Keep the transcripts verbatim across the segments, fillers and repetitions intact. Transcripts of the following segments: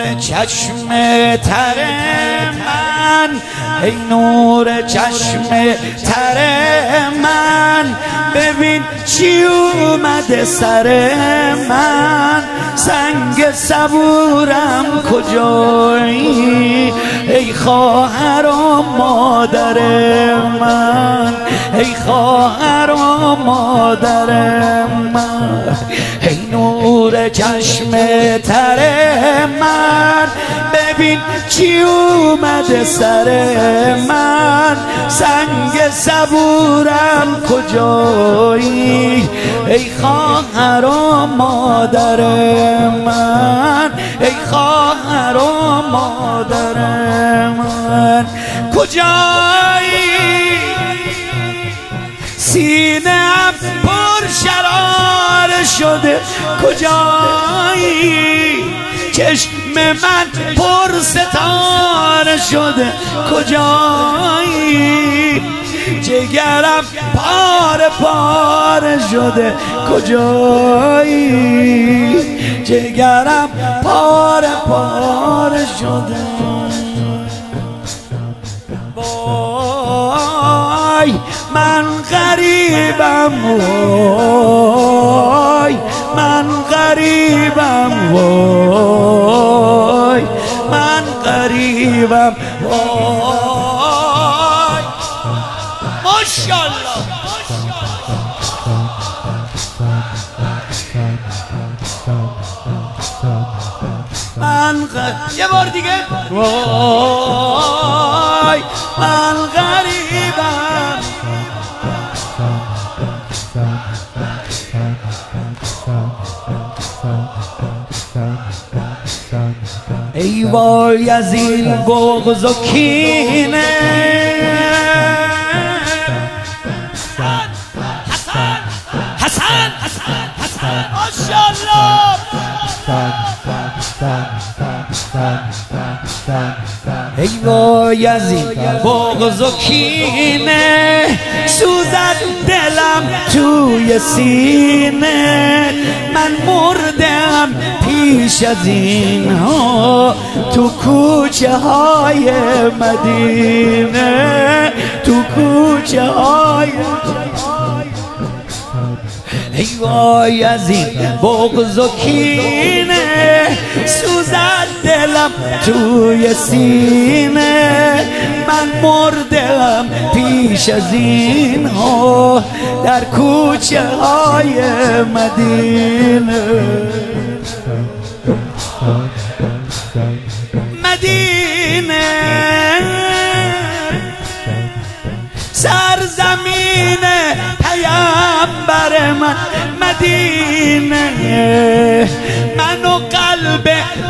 نور چشم تر من، ای نور چشم تر من، ببین چی اومده سر من. سنگ صبورم کجایی ای خواهر و مادر من، ای خواهر و مادر من. ای نور چشم تر من، ببین چی اومده سر من. سنگ صبورم کجایی ای خواهر و مادر من، ای خواهر و مادر من. کجایی سینه‌ام پر شرار شده، کجایی چشم من پر ستاره شده، کجایی جگرم پاره پاره شده، کجایی جگرم پاره پاره شده. وای من غریبم، وای من غریبم، وای من غریبم، وای ماشاءالله. من غ... یه بار دیگه. وای من غریبم، ای وای از این بغض و کینه. حسن حسن حسن حسن ماشاءالله. ای وای از این بغض و کینه، سوزد دلم توی سینه. من مردم پیش از این ها تو کوچه های مدینه، تو کوچه های. ای وای از این بغض و کینه، سوزد دلم توی سینه. من مردم پیش از این ها در کوچه های مدینه. مدینه سرزمین پیامبر من، مدینه من و قلب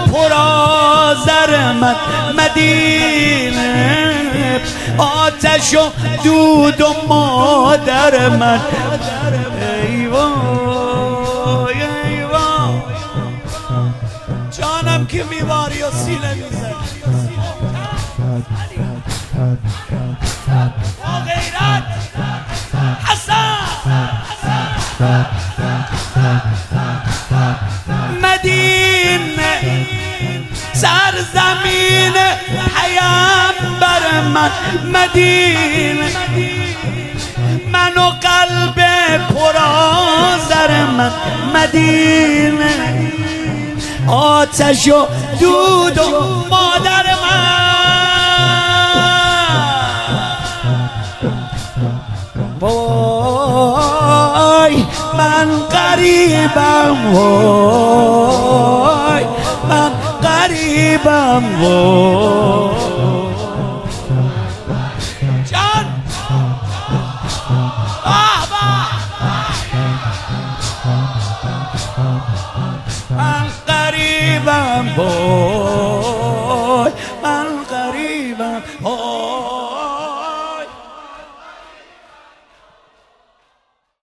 پرآذر من، مدینه آتش و دود و مادر من. ای وای ای وای جانم که میواری و سینه میزنی با غیرت. حسن مدینه سرزمین پیامبر من، مدینه من و قلب پرآذر من، مدینه آتش و دود و مادر من. وای من غریبم، وای من غریبم، وای جان من غریبم، وای